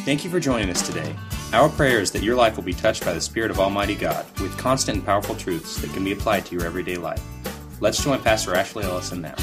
Thank you for joining us today. Our prayer is that your life will be touched by the Spirit of Almighty God with constant and powerful truths that can be applied to your everyday life. Let's join Pastor Ashley Ellison now.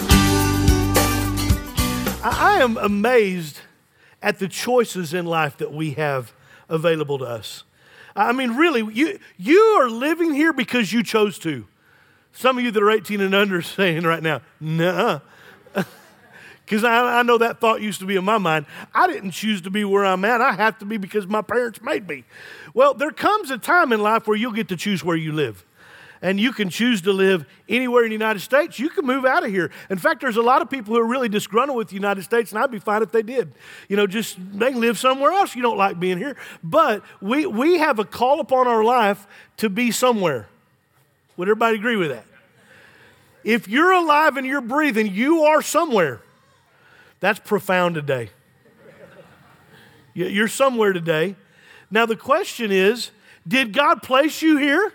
I am amazed at the choices in life that we have available to us. I mean, really, you are living here because you chose to. Some of you that are 18 and under are saying right now, nah. Because I know that thought used to be in my mind. I didn't choose to be where I'm at. I have to be because my parents made me. Well, there comes a time in life where you'll get to choose where you live. And you can choose to live anywhere in the United States. You can move out of here. In fact, there's a lot of people who are really disgruntled with the United States, and I'd be fine if they did. You know, just they can live somewhere else. You don't like being here. But we have a call upon our life to be somewhere. Would everybody agree with that? If you're alive and you're breathing, you are somewhere. That's profound today. You're somewhere today. Now the question is, did God place you here?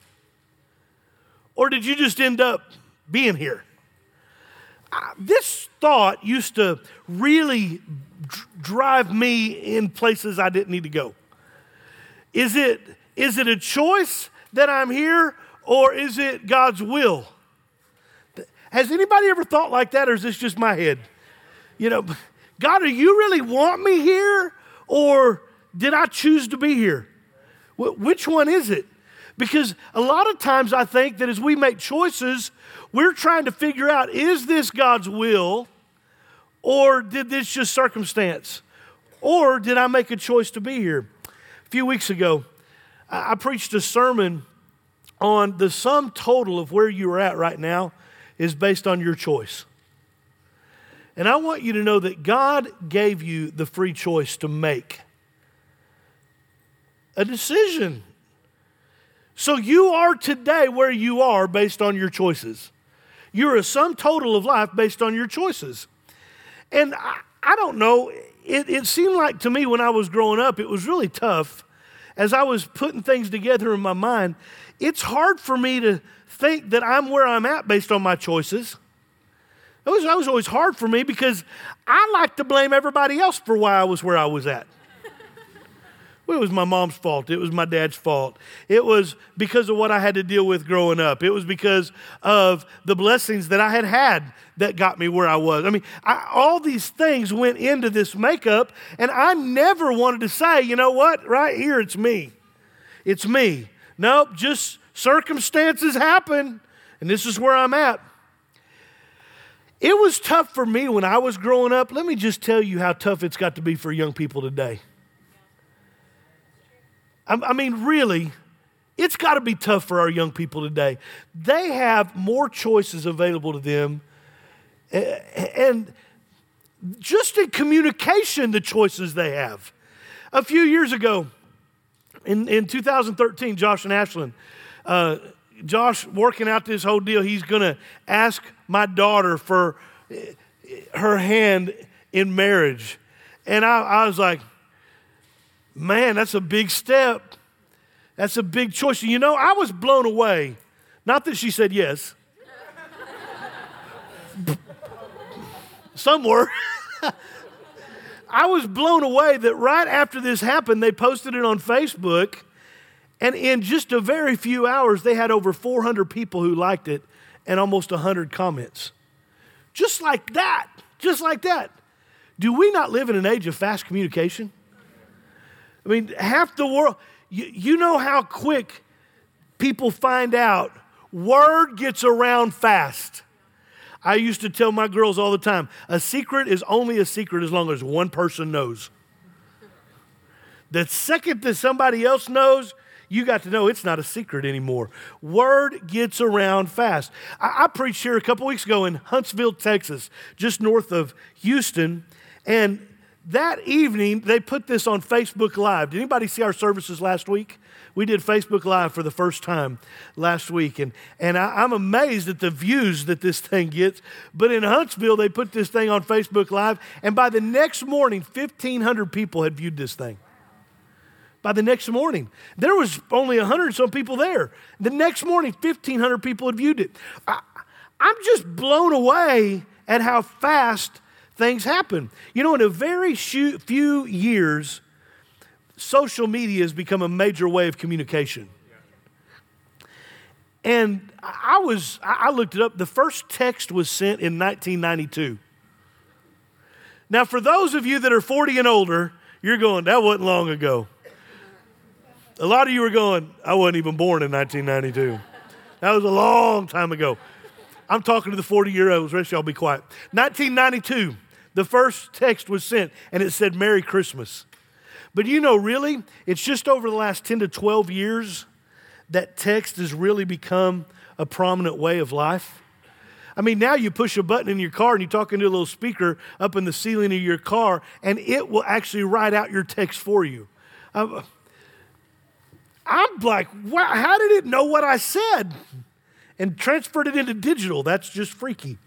Or did you just end up being here? This thought used to really drive me in places I didn't need to go. Is it a choice that I'm here, or is it God's will? Has anybody ever thought like that, or is this just my head? You know, God, do you really want me here, or did I choose to be here? Which one is it? Because a lot of times I think that as we make choices, we're trying to figure out, is this God's will, or did this just circumstance? Or did I make a choice to be here? A few weeks ago, I preached a sermon on the sum total of where you are at right now is based on your choice. And I want you to know that God gave you the free choice to make a decision. So you are today where you are based on your choices. You're a sum total of life based on your choices. And I don't know, it seemed like to me when I was growing up, it was really tough. As I was putting things together in my mind, it's hard for me to think that I'm where I'm at based on my choices. That was always hard for me because I like to blame everybody else for why I was where I was at. Well, it was my mom's fault. It was my dad's fault. It was because of what I had to deal with growing up. It was because of the blessings that I had that got me where I was. I mean, all these things went into this makeup, and I never wanted to say, you know what, right here, it's me. It's me. Nope, just circumstances happen, and this is where I'm at. It was tough for me when I was growing up. Let me just tell you how tough it's got to be for young people today. I mean, really, it's got to be tough for our young people today. They have more choices available to them. And just in communication, the choices they have. A few years ago, in 2013, Josh and Ashlyn, Josh working out this whole deal, he's going to ask my daughter for her hand in marriage. And I was like, man, that's a big step. That's a big choice. You know, I was blown away. Not that she said yes. Some were. I was blown away that right after this happened, they posted it on Facebook. And in just a very few hours, they had over 400 people who liked it and almost 100 comments. Just like that. Just like that. Do we not live in an age of fast communication? I mean, half the world, you know how quick people find out. Word gets around fast. I used to tell my girls all the time, a secret is only a secret as long as one person knows. The second that somebody else knows, you got to know it's not a secret anymore. Word gets around fast. I preached here a couple weeks ago in Huntsville, Texas, just north of Houston, and that evening, they put this on Facebook Live. Did anybody see our services last week? We did Facebook Live for the first time last week, and I'm amazed at the views that this thing gets. But in Huntsville, they put this thing on Facebook Live, and by the next morning, 1,500 people had viewed this thing. By the next morning, there was only 100 some people there. The next morning, 1,500 people had viewed it. I'm just blown away at how fast things happen. You know, in a very few years, social media has become a major way of communication. And I looked it up. The first text was sent in 1992. Now, for those of you that are 40 and older, you're going, that wasn't long ago. A lot of you are going, I wasn't even born in 1992. That was a long time ago. I'm talking to the 40-year-olds. The rest of y'all be quiet. 1992, the first text was sent, and it said, Merry Christmas. But you know, really, it's just over the last 10 to 12 years that text has really become a prominent way of life. I mean, now you push a button in your car and you talk into a little speaker up in the ceiling of your car, and it will actually write out your text for you. I'm like, wow, how did it know what I said? And transferred it into digital. That's just freaky.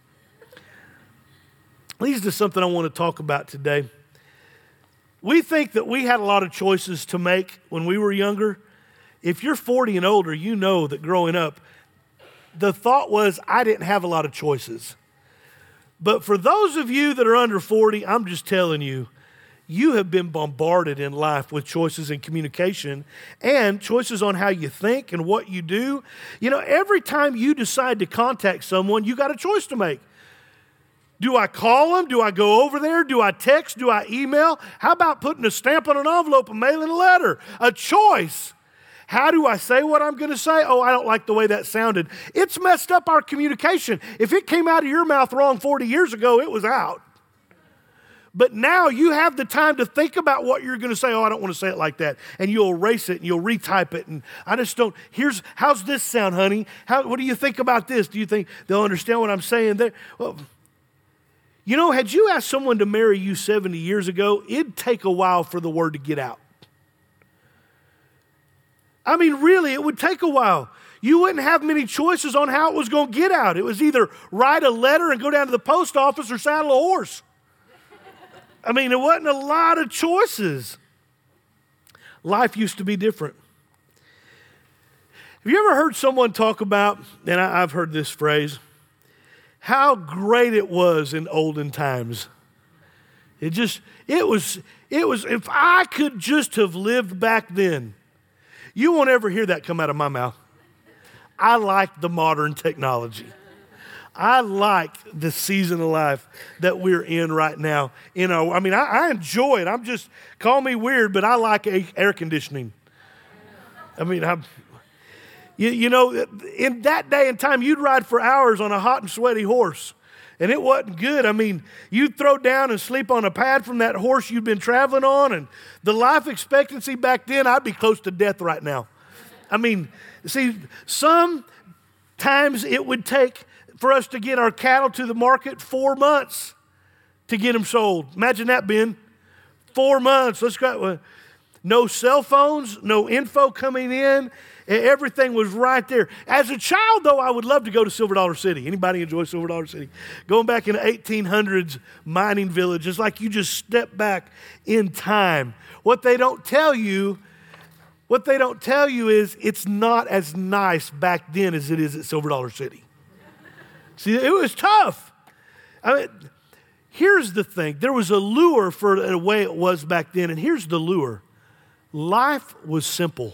Leads to something I want to talk about today. We think that we had a lot of choices to make when we were younger. If you're 40 and older, you know that growing up, the thought was, I didn't have a lot of choices. But for those of you that are under 40, I'm just telling you, you have been bombarded in life with choices in communication and choices on how you think and what you do. You know, every time you decide to contact someone, you got a choice to make. Do I call them? Do I go over there? Do I text? Do I email? How about putting a stamp on an envelope and mailing a letter? A choice. How do I say what I'm going to say? Oh, I don't like the way that sounded. It's messed up our communication. If it came out of your mouth wrong 40 years ago, it was out. But now you have the time to think about what you're going to say. Oh, I don't want to say it like that. And you'll erase it and you'll retype it. And I just don't, how's this sound, honey? What do you think about this? Do you think they'll understand what I'm saying there? Well, you know, had you asked someone to marry you 70 years ago, it'd take a while for the word to get out. I mean, really, it would take a while. You wouldn't have many choices on how it was going to get out. It was either write a letter and go down to the post office or saddle a horse. I mean, there wasn't a lot of choices. Life used to be different. Have you ever heard someone talk about, and I've heard this phrase, how great it was in olden times? It was, if I could just have lived back then. You won't ever hear that come out of my mouth. I like the modern technology. I like the season of life that we're in right now. I enjoy it. Call me weird, but I like air conditioning. I mean, you know, in that day and time, you'd ride for hours on a hot and sweaty horse, and it wasn't good. I mean, you'd throw down and sleep on a pad from that horse you'd been traveling on, and the life expectancy back then, I'd be close to death right now. I mean, see, sometimes it would take for us to get our cattle to the market 4 months to get them sold. Imagine that, Ben. 4 months. Let's go. No cell phones, no info coming in. Everything was right there. As a child, though, I would love to go to Silver Dollar City. Anybody enjoy Silver Dollar City? Going back in the 1800s mining villages, like you just step back in time. What they don't tell you is it's not as nice back then as it is at Silver Dollar City. See, it was tough. I mean, here's the thing. There was a lure for the way it was back then, and here's the lure. Life was simple.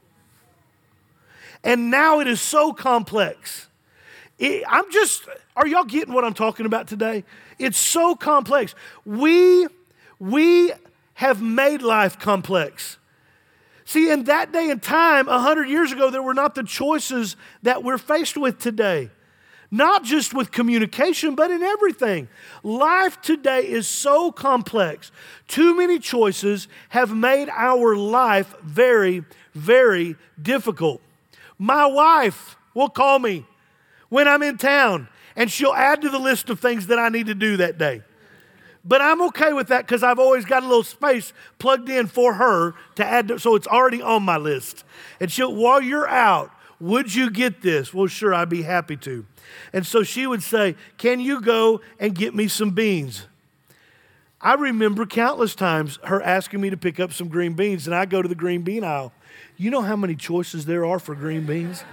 And now it is so complex. Are y'all getting what I'm talking about today? It's so complex. We have made life complex. See, in that day and time, 100 years ago, there were not the choices that we're faced with today. Not just with communication, but in everything. Life today is so complex. Too many choices have made our life very, very difficult. My wife will call me when I'm in town, and she'll add to the list of things that I need to do that day. But I'm okay with that because I've always got a little space plugged in for her to add to, so it's already on my list. And while you're out, would you get this? Well, sure, I'd be happy to. And so she would say, can you go and get me some beans? I remember countless times her asking me to pick up some green beans, and I go to the green bean aisle. You know how many choices there are for green beans?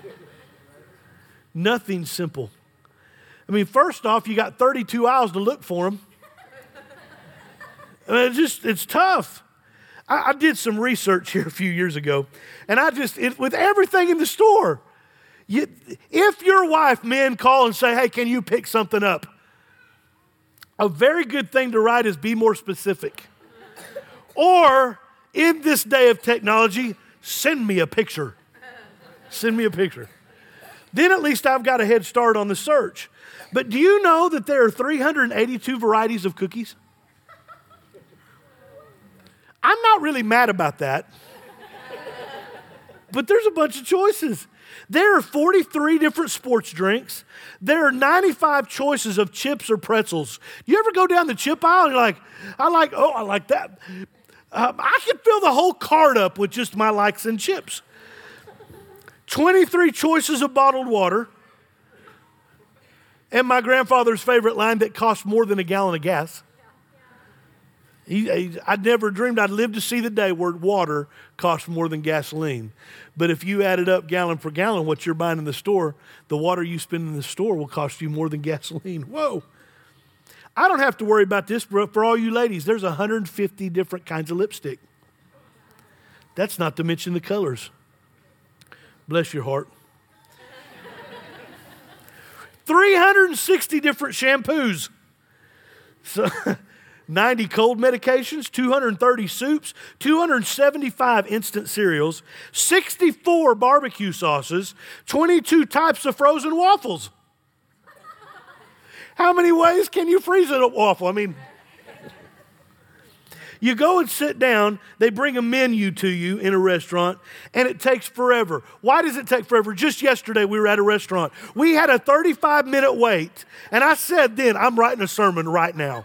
Nothing simple. I mean, first off, you got 32 aisles to look for them. I mean, it's tough. I did some research here a few years ago, and with everything in the store, if your wife, men, call and say, hey, can you pick something up? A very good thing to write is be more specific. Or, in this day of technology, send me a picture. Send me a picture. Then at least I've got a head start on the search. But do you know that there are 382 varieties of cookies? I'm not really mad about that. But there's a bunch of choices. There are 43 different sports drinks. There are 95 choices of chips or pretzels. You ever go down the chip aisle and you're like, I like that. I could fill the whole cart up with just my likes and chips. 23 choices of bottled water. And my grandfather's favorite line that cost more than a gallon of gas. I'd never dreamed I'd live to see the day where water costs more than gasoline. But if you added up gallon for gallon what you're buying in the store, the water you spend in the store will cost you more than gasoline. Whoa. I don't have to worry about this, but for all you ladies, there's 150 different kinds of lipstick. That's not to mention the colors. Bless your heart. 360 different shampoos. So 90 cold medications, 230 soups, 275 instant cereals, 64 barbecue sauces, 22 types of frozen waffles. How many ways can you freeze a waffle? I mean, you go and sit down, they bring a menu to you in a restaurant, and it takes forever. Why does it take forever? Just yesterday, we were at a restaurant. We had a 35-minute wait, and I said then, I'm writing a sermon right now.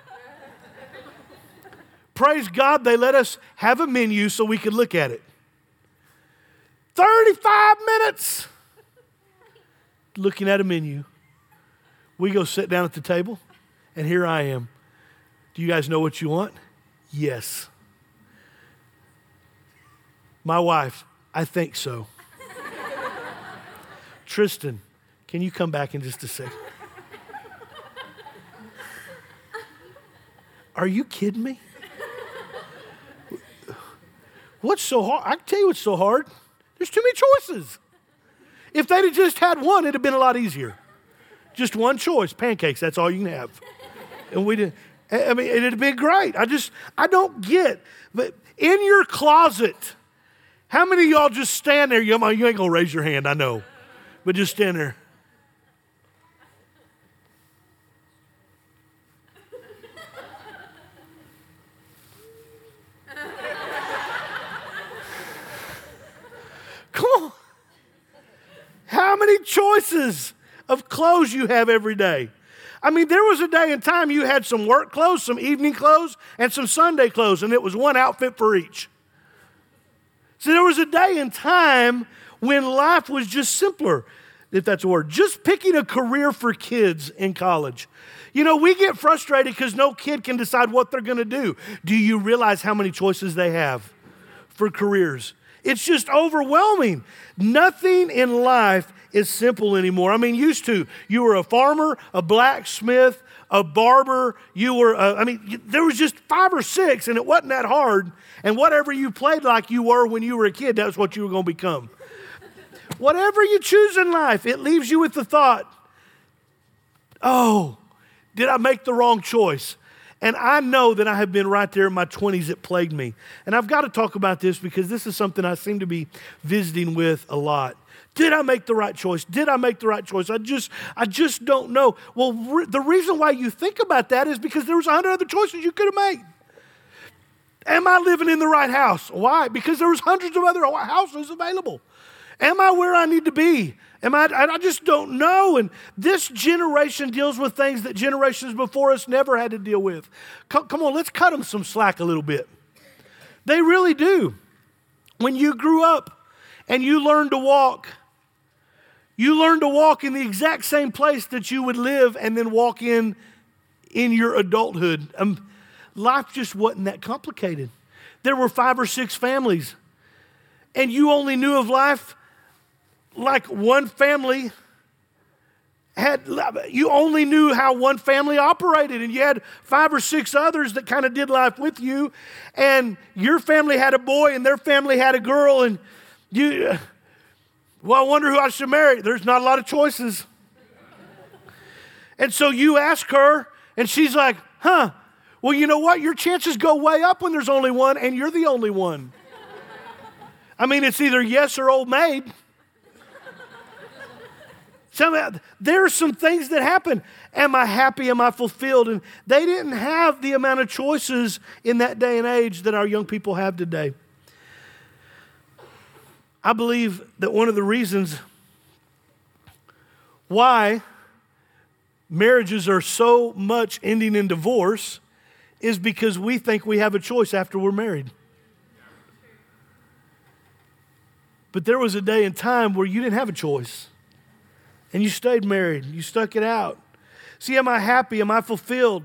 Praise God, they let us have a menu so we could look at it. 35 minutes looking at a menu. We go sit down at the table, and here I am. Do you guys know what you want? Yes. My wife, I think so. Tristan, can you come back in just a second? Are you kidding me? What's so hard? I can tell you what's so hard. There's too many choices. If they'd have just had one, it'd have been a lot easier. Just one choice, pancakes, that's all you can have. And we didn't. I mean, it'd have been great. I don't get, but in your closet, how many of y'all just stand there? You ain't going to raise your hand, I know, but just stand there. Come on. How many choices of clothes you have every day? I mean, there was a day and time you had some work clothes, some evening clothes, and some Sunday clothes, and it was one outfit for each. So there was a day and time when life was just simpler, if that's a word. Just picking a career for kids in college. You know, we get frustrated because no kid can decide what they're going to do. Do you realize how many choices they have for careers? It's just overwhelming. Nothing in life is simple anymore. I mean, used to, you were a farmer, a blacksmith, a barber, there was just 5 or 6, and it wasn't that hard. And whatever you played like you were when you were a kid, that's what you were going to become. Whatever you choose in life, it leaves you with the thought, oh, did I make the wrong choice? And I know that I have been right there in my 20s. It plagued me. And I've got to talk about this because this is something I seem to be visiting with a lot. Did I make the right choice? Did I make the right choice? I just don't know. Well, the reason why you think about that is because there was 100 other choices you could have made. Am I living in the right house? Why? Because there was hundreds of other houses available. Am I where I need to be? I just don't know. And this generation deals with things that generations before us never had to deal with. Come on, let's cut them some slack a little bit. They really do. When you grew up and you learned to walk in the exact same place that you would live and then walk in your adulthood. Life just wasn't that complicated. There were 5 or 6 families, and you only knew of life like one family you only knew how one family operated, and you had 5 or 6 others that kind of did life with you, and your family had a boy and their family had a girl, and I wonder who I should marry. There's not a lot of choices. And so you ask her, and she's like, well, you know what? Your chances go way up when there's only one, and you're the only one. I mean, it's either yes or old maid. So there are some things that happen. Am I happy? Am I fulfilled? And they didn't have the amount of choices in that day and age that our young people have today. I believe that one of the reasons why marriages are so much ending in divorce is because we think we have a choice after we're married. But there was a day and time where you didn't have a choice. And you stayed married. You stuck it out. See, am I happy? Am I fulfilled?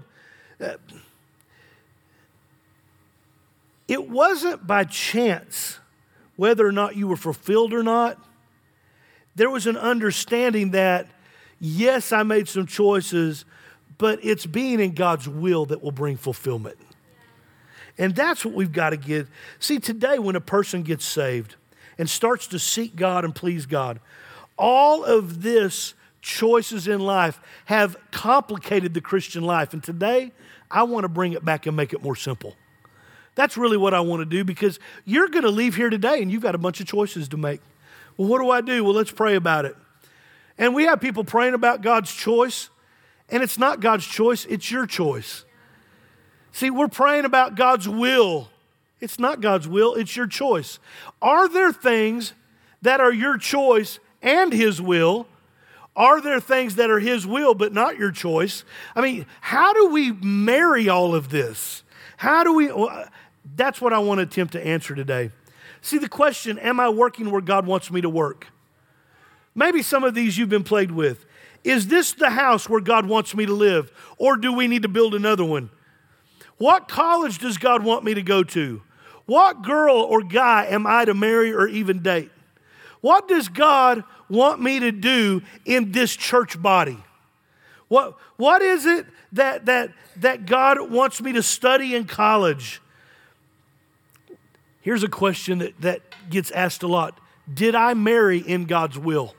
It wasn't by chance whether or not you were fulfilled or not. There was an understanding that, yes, I made some choices, but it's being in God's will that will bring fulfillment. And that's what we've got to get. See, today when a person gets saved and starts to seek God and please God, all of this choices in life have complicated the Christian life. And today, I want to bring it back and make it more simple. That's really what I want to do, because you're going to leave here today and you've got a bunch of choices to make. Well, what do I do? Well, let's pray about it. And we have people praying about God's choice, and it's not God's choice, it's your choice. See, we're praying about God's will. It's not God's will, it's your choice. Are there things that are your choice and His will? Are there things that are His will but not your choice? I mean, how do we marry all of this? That's what I want to attempt to answer today. See, the question, am I working where God wants me to work? Maybe some of these you've been plagued with. Is this the house where God wants me to live? Or do we need to build another one? What college does God want me to go to? What girl or guy am I to marry or even date? What does God want me to do in this church body? What is it that God wants me to study in college? Here's a question that gets asked a lot. Did I marry in God's will?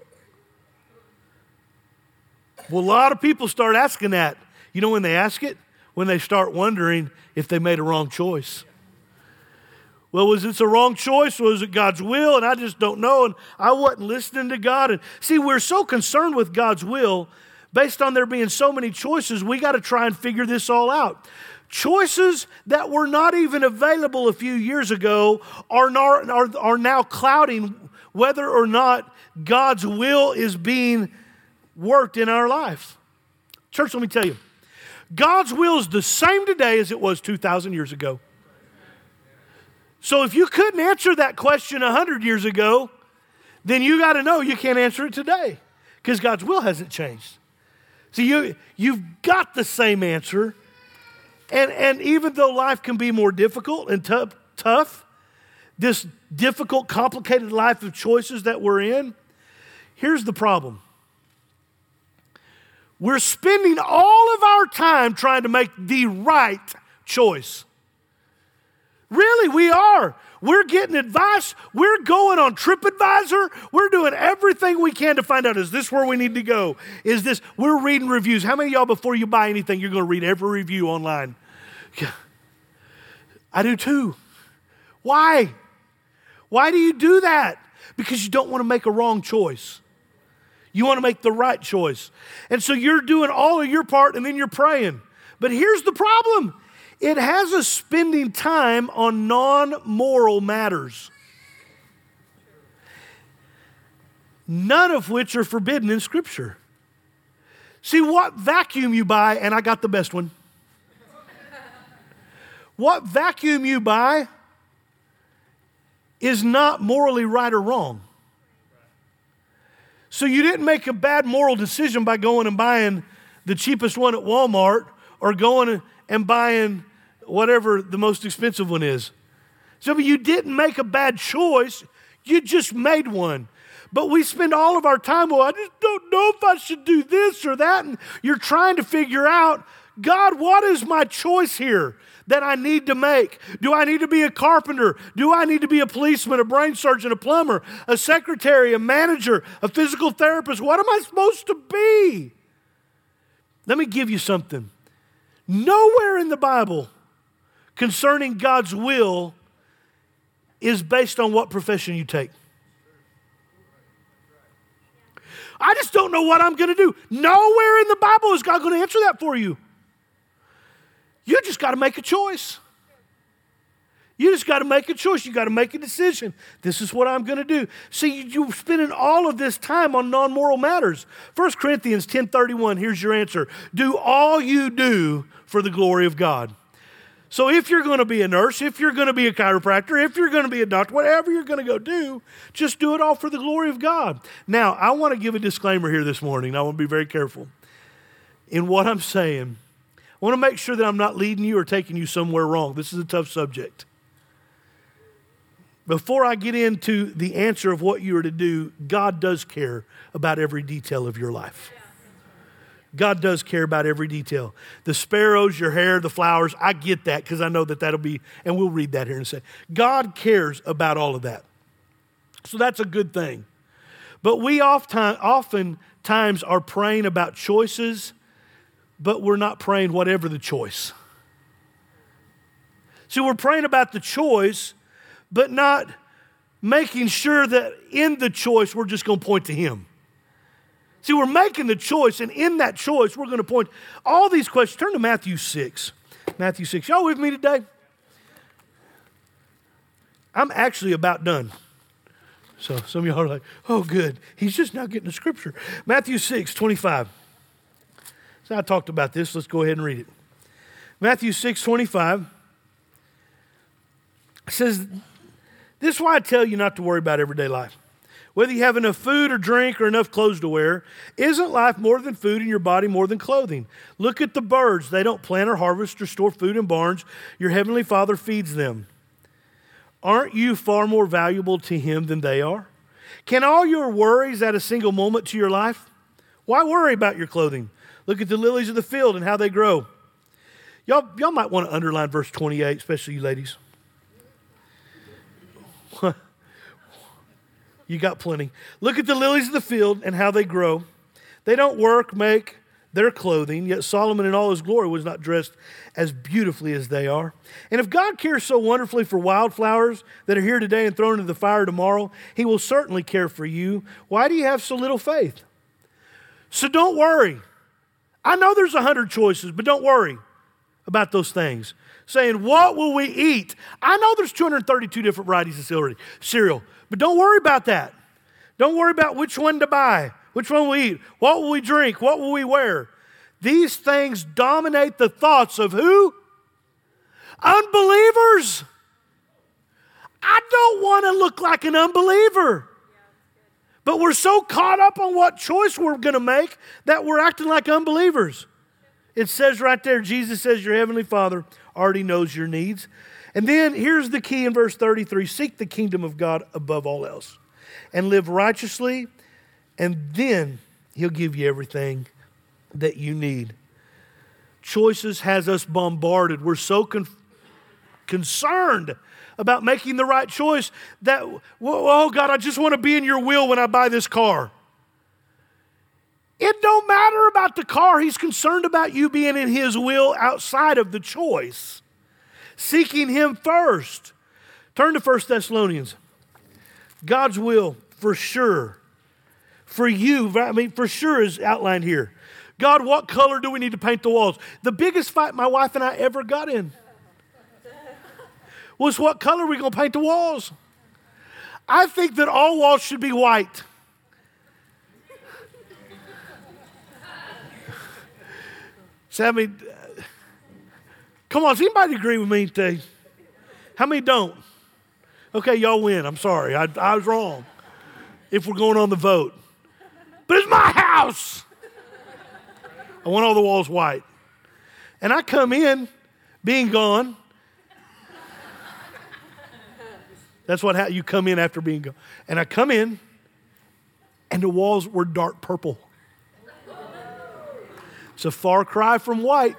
Well, a lot of people start asking that. You know when they ask it? When they start wondering if they made a wrong choice. Well, was this a wrong choice, or was it God's will? And I just don't know, and I wasn't listening to God. And see, we're so concerned with God's will, based on there being so many choices, we got to try and figure this all out. Choices that were not even available a few years ago are now clouding whether or not God's will is being worked in our life. Church, let me tell you, God's will is the same today as it was 2,000 years ago. So if you couldn't answer that question 100 years ago, then you got to know you can't answer it today, because God's will hasn't changed. See, you've got the same answer, and even though life can be more difficult and tough, this difficult, complicated life of choices that we're in, here's the problem. We're spending all of our time trying to make the right choice. Really, we are. We're getting advice. We're going on TripAdvisor. We're doing everything we can to find out, is this where we need to go? We're reading reviews. How many of y'all, before you buy anything, you're going to read every review online? I do too. Why? Why do you do that? Because you don't want to make a wrong choice. You want to make the right choice. And so you're doing all of your part, and then you're praying. But here's the problem. It has us spending time on non-moral matters, none of which are forbidden in Scripture. See, what vacuum you buy, and I got the best one. What vacuum you buy is not morally right or wrong. So you didn't make a bad moral decision by going and buying the cheapest one at Walmart, or going and buying whatever the most expensive one is. So you didn't make a bad choice, you just made one. But we spend all of our time, well, I just don't know if I should do this or that. And you're trying to figure out, God, what is my choice here that I need to make? Do I need to be a carpenter? Do I need to be a policeman, a brain surgeon, a plumber, a secretary, a manager, a physical therapist? What am I supposed to be? Let me give you something. Nowhere in the Bible concerning God's will is based on what profession you take. I just don't know what I'm going to do. Nowhere in the Bible is God going to answer that for you. You just got to make a choice. You just got to make a choice. You got to make a decision. This is what I'm going to do. See, you're spending all of this time on non-moral matters. 1 Corinthians 10:31, here's your answer. Do all you do for the glory of God. So if you're going to be a nurse, if you're going to be a chiropractor, if you're going to be a doctor, whatever you're going to go do, just do it all for the glory of God. Now, I want to give a disclaimer here this morning. I want to be very careful in what I'm saying. I want to make sure that I'm not leading you or taking you somewhere wrong. This is a tough subject. Before I get into the answer of what you are to do, God does care about every detail of your life. God does care about every detail. The sparrows, your hair, the flowers, I get that because I know that that'll be, and we'll read that here in a second. God cares about all of that. So that's a good thing. But we oftentimes are praying about choices, but we're not praying whatever the choice. See, we're praying about the choice, but not making sure that in the choice we're just going to point to Him. See, we're making the choice, and in that choice we're going to point all these questions. Turn to Matthew 6. Matthew 6. Y'all with me today? I'm actually about done. So some of y'all are like, oh, good. He's just not getting the scripture. Matthew 6:25. So I talked about this. Let's go ahead and read it. Matthew 6:25 says, this is why I tell you not to worry about everyday life. Whether you have enough food or drink or enough clothes to wear, isn't life more than food and your body more than clothing? Look at the birds. They don't plant or harvest or store food in barns. Your heavenly Father feeds them. Aren't you far more valuable to Him than they are? Can all your worries add a single moment to your life? Why worry about your clothing? Look at the lilies of the field and how they grow. Y'all might want to underline verse 28, especially you ladies. You got plenty. Look at the lilies of the field and how they grow. They don't work, make their clothing, yet Solomon in all his glory was not dressed as beautifully as they are. And if God cares so wonderfully for wildflowers that are here today and thrown into the fire tomorrow, He will certainly care for you. Why do you have so little faith? So don't worry. I know there's 100 choices, but don't worry about those things. Saying, what will we eat? I know there's 232 different varieties of cereal, but don't worry about that. Don't worry about which one to buy, which one we eat, what will we drink, what will we wear. These things dominate the thoughts of who? Unbelievers. I don't want to look like an unbeliever. But we're so caught up on what choice we're going to make that we're acting like unbelievers. It says right there, Jesus says, your heavenly Father already knows your needs. And then here's the key in verse 33. Seek the kingdom of God above all else and live righteously, and then He'll give you everything that you need. Choices has us bombarded. We're so concerned about making the right choice that, oh God, I just want to be in your will when I buy this car. It don't matter about the car. He's concerned about you being in His will outside of the choice. Seeking Him first. Turn to 1 Thessalonians. God's will, for sure. For you, for sure is outlined here. God, what color do we need to paint the walls? The biggest fight my wife and I ever got in was what color are we going to paint the walls? I think that all walls should be white. So, come on, does anybody agree with me today? How many don't? Okay, y'all win. I'm sorry. I was wrong if we're going on the vote. But it's my house. I want all the walls white. And I come in, being gone. That's what you come in after being gone. And I come in, and the walls were dark purple. It's a far cry from white.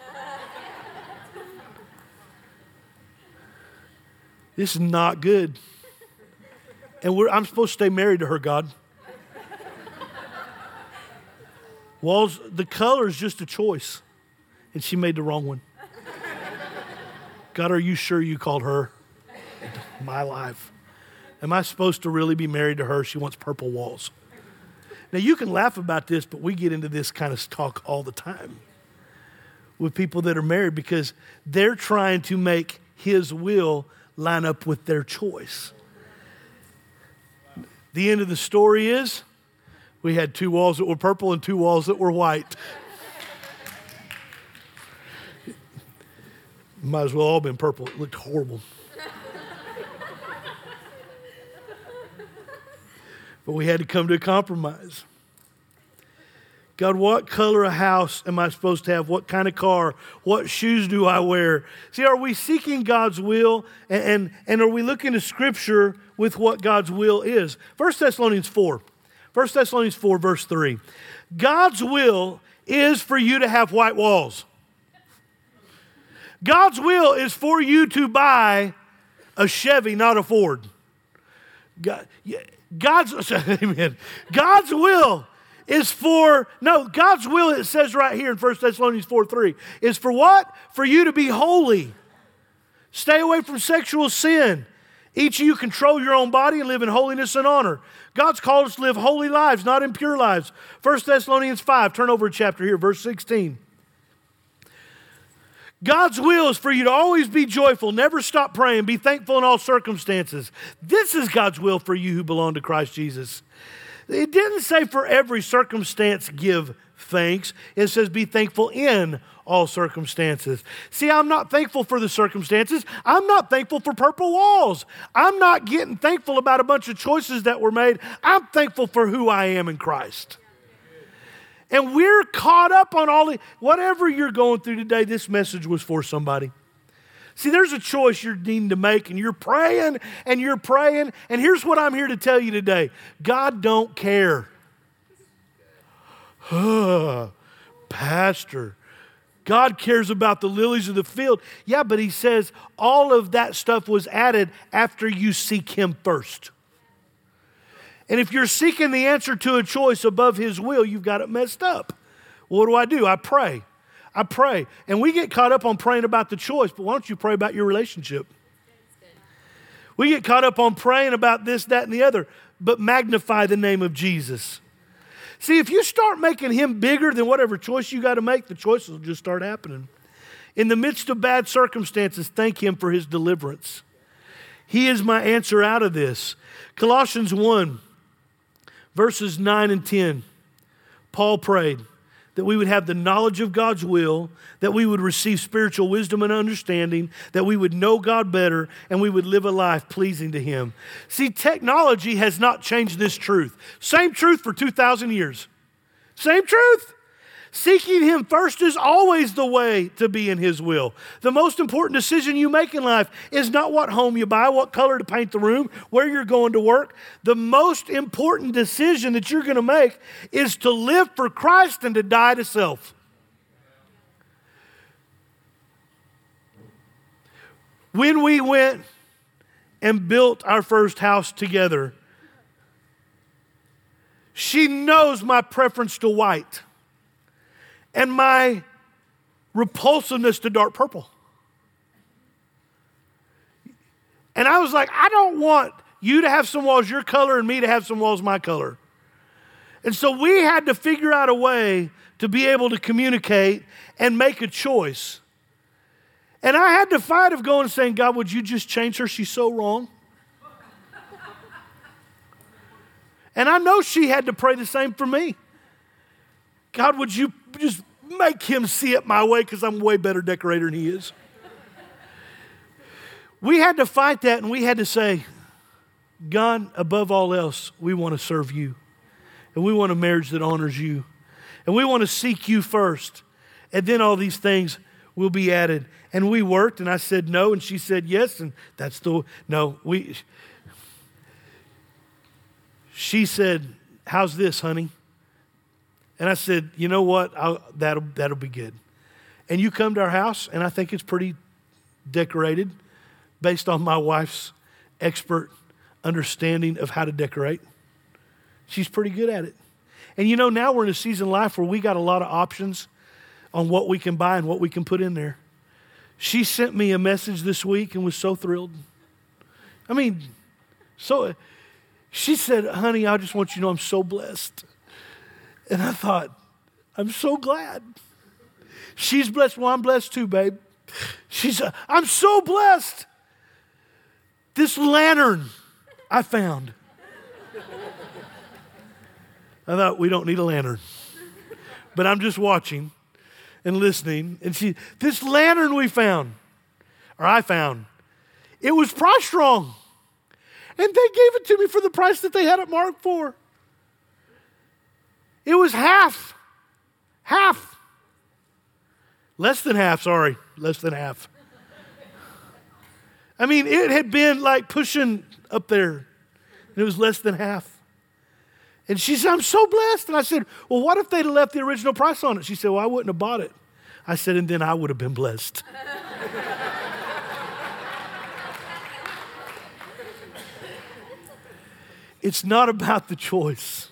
This is not good. And I'm supposed to stay married to her, God. Walls, the color is just a choice. And she made the wrong one. God, are you sure you called her into my life? Am I supposed to really be married to her? She wants purple walls. Now, you can laugh about this, but we get into this kind of talk all the time with people that are married because they're trying to make his will line up with their choice. The end of the story is we had 2 walls that were purple and 2 walls that were white. Might as well all been purple. It looked horrible. But we had to come to a compromise. God, what color of house am I supposed to have? What kind of car? What shoes do I wear? See, are we seeking God's will and are we looking to Scripture with what God's will is? 1 Thessalonians 4 verse 3. God's will is for you to have white walls. God's will is for you to buy a Chevy, not a Ford. God's will is God's will, it says right here in 1 Thessalonians 4:3, is for what? For you to be holy. Stay away from sexual sin. Each of you control your own body and live in holiness and honor. God's called us to live holy lives, not impure lives. 1 Thessalonians 5, turn over a chapter here, verse 16. God's will is for you to always be joyful, never stop praying, be thankful in all circumstances. This is God's will for you who belong to Christ Jesus. It didn't say for every circumstance give thanks. It says be thankful in all circumstances. See, I'm not thankful for the circumstances. I'm not thankful for purple walls. I'm not getting thankful about a bunch of choices that were made. I'm thankful for who I am in Christ. And we're caught up on whatever you're going through today, this message was for somebody. See, there's a choice you're needing to make, and you're praying, and you're praying, and here's what I'm here to tell you today. God don't care. Pastor, God cares about the lilies of the field. Yeah, but he says all of that stuff was added after you seek him first. And if you're seeking the answer to a choice above his will, you've got it messed up. What do? I pray. I pray. And we get caught up on praying about the choice, but why don't you pray about your relationship? We get caught up on praying about this, that, and the other, but magnify the name of Jesus. See, if you start making him bigger than whatever choice you got to make, the choices will just start happening. In the midst of bad circumstances, thank him for his deliverance. He is my answer out of this. Colossians 1, verses 9 and 10, Paul prayed that we would have the knowledge of God's will, that we would receive spiritual wisdom and understanding, that we would know God better, and we would live a life pleasing to him. See, technology has not changed this truth. Same truth for 2,000 years. Same truth. Seeking him first is always the way to be in his will. The most important decision you make in life is not what home you buy, what color to paint the room, where you're going to work. The most important decision that you're going to make is to live for Christ and to die to self. When we went and built our first house together, she knows my preference to white and my repulsiveness to dark purple. And I was like, I don't want you to have some walls your color and me to have some walls my color. And so we had to figure out a way to be able to communicate and make a choice. And I had to fight of going and saying, God, would you just change her? She's so wrong. And I know she had to pray the same for me. God, would you just make him see it my way because I'm a way better decorator than he is. We had to fight that, and we had to say, God, above all else, we want to serve you. And we want a marriage that honors you. And we want to seek you first. And then all these things will be added. And we worked, and I said no, and she said yes, and that's the, no, she said, how's this, honey? And I said, you know what? That'll be good. And you come to our house, and I think it's pretty decorated based on my wife's expert understanding of how to decorate. She's pretty good at it. And you know, now we're in a season of life where we got a lot of options on what we can buy and what we can put in there. She sent me a message this week and was so thrilled. I mean, so she said, honey, I just want you to know I'm so blessed. And I thought, I'm so glad. She's blessed. Well, I'm blessed too, babe. She said, I'm so blessed. This lantern I found. I thought, we don't need a lantern. But I'm just watching and listening. And this lantern we found, or I found, it was price strong. And they gave it to me for the price that they had it marked for. It was half. Less than half. I mean, it had been like pushing up there. And it was less than half. And she said, I'm so blessed. And I said, well, what if they'd have left the original price on it? She said, well, I wouldn't have bought it. I said, and then I would have been blessed. It's not about the choice.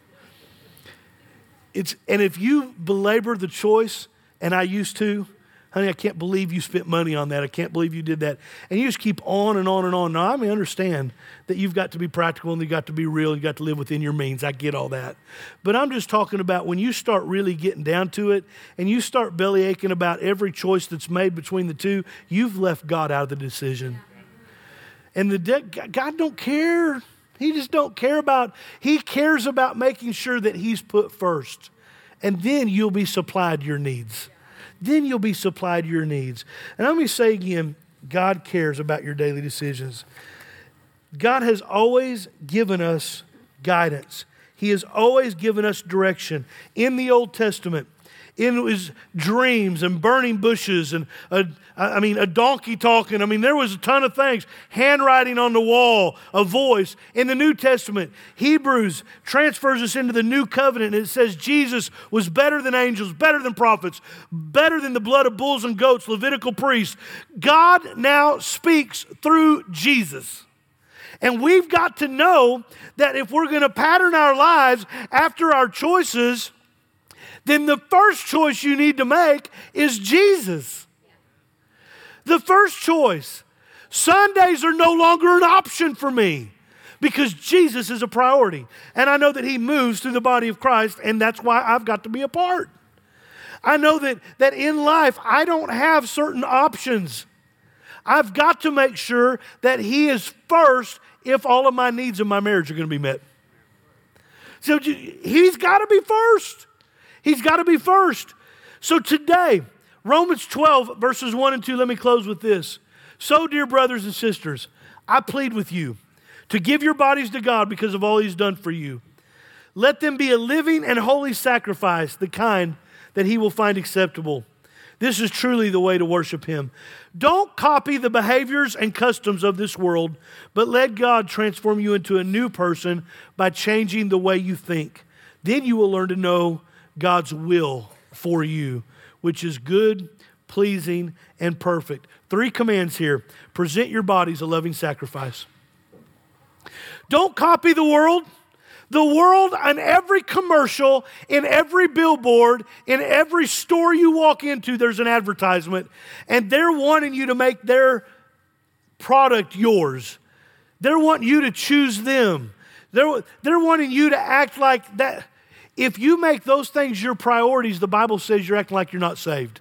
And if you belabor the choice, and I used to, honey, I can't believe you spent money on that. I can't believe you did that. And you just keep on and on and on. Now, I may understand that you've got to be practical and you've got to be real. You've got to live within your means. I get all that. But I'm just talking about when you start really getting down to it and you start belly aching about every choice that's made between the two, you've left God out of the decision. And God don't care. He just don't care about, he cares about making sure that he's put first. And then you'll be supplied your needs. Then you'll be supplied your needs. And let me say again, God cares about your daily decisions. God has always given us guidance. He has always given us direction. In the Old Testament, in his dreams and burning bushes and a donkey talking. I mean, there was a ton of things. Handwriting on the wall, a voice. In the New Testament, Hebrews transfers us into the new covenant. And it says Jesus was better than angels, better than prophets, better than the blood of bulls and goats, Levitical priests. God now speaks through Jesus. And we've got to know that if we're going to pattern our lives after our choices, then the first choice you need to make is Jesus. The first choice. Sundays are no longer an option for me because Jesus is a priority. And I know that he moves through the body of Christ, and that's why I've got to be a part. I know that in life, I don't have certain options. I've got to make sure that he is first if all of my needs in my marriage are going to be met. So he's got to be first. He's got to be first. So today, Romans 12, verses 1 and 2, let me close with this. So, dear brothers and sisters, I plead with you to give your bodies to God because of all he's done for you. Let them be a living and holy sacrifice, the kind that he will find acceptable. This is truly the way to worship him. Don't copy the behaviors and customs of this world, but let God transform you into a new person by changing the way you think. Then you will learn to know God's will for you, which is good, pleasing, and perfect. 3 commands here. Present your bodies a loving sacrifice. Don't copy the world. The world on every commercial, in every billboard, in every store you walk into, there's an advertisement. And they're wanting you to make their product yours. They're wanting you to choose them. They're wanting you to act like that. If you make those things your priorities, the Bible says you're acting like you're not saved.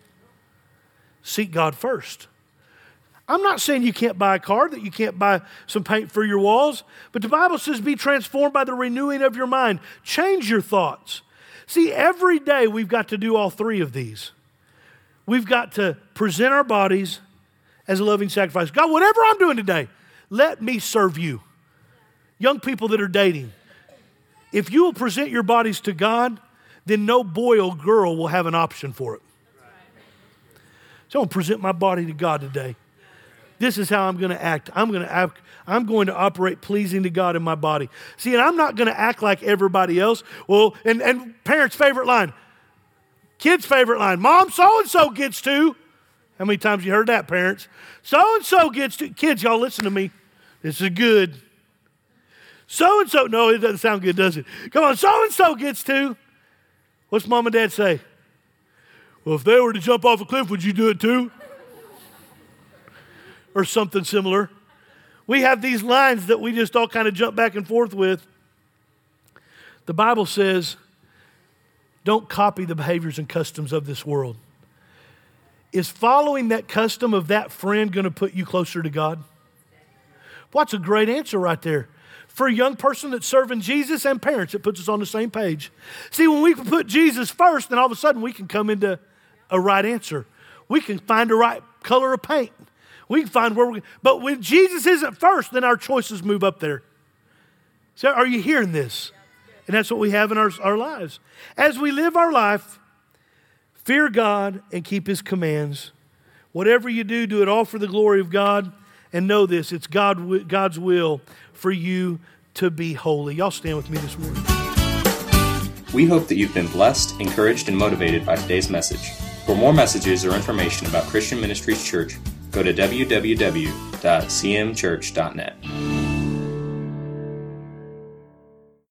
Seek God first. I'm not saying you can't buy a car, that you can't buy some paint for your walls, but the Bible says be transformed by the renewing of your mind. Change your thoughts. See, every day we've got to do all 3 of these. We've got to present our bodies as a loving sacrifice. God, whatever I'm doing today, let me serve you. Young people that are dating, if you will present your bodies to God, then no boy or girl will have an option for it. So I'm going to present my body to God today. this is how I'm going to act. I'm going to operate pleasing to God in my body. See, and I'm not going to act like everybody else. Well, and parents' favorite line, kids' favorite line, Mom, so-and-so gets to. How many times you heard that, parents? So-and-so gets to. Kids, y'all listen to me. This is good. So-and-so, no, it doesn't sound good, does it? Come on, so-and-so gets to. What's mom and dad say? Well, if they were to jump off a cliff, would you do it too? Or something similar. We have these lines that we just all kind of jump back and forth with. The Bible says, don't copy the behaviors and customs of this world. Is following that custom of that friend going to put you closer to God? What's a great answer right there. For a young person that's serving Jesus and parents, it puts us on the same page. See, when we put Jesus first, then all of a sudden we can come into a right answer. We can find the right color of paint. We can find where we're. But when Jesus isn't first, then our choices move up there. So are you hearing this? And that's what we have in our lives. As we live our life, fear God and keep His commands. Whatever you do, do it all for the glory of God. And know this, it's God's will for you to be holy. Y'all stand with me this morning. We hope that you've been blessed, encouraged, and motivated by today's message. For more messages or information about Christian Ministries Church, go to www.cmchurch.net.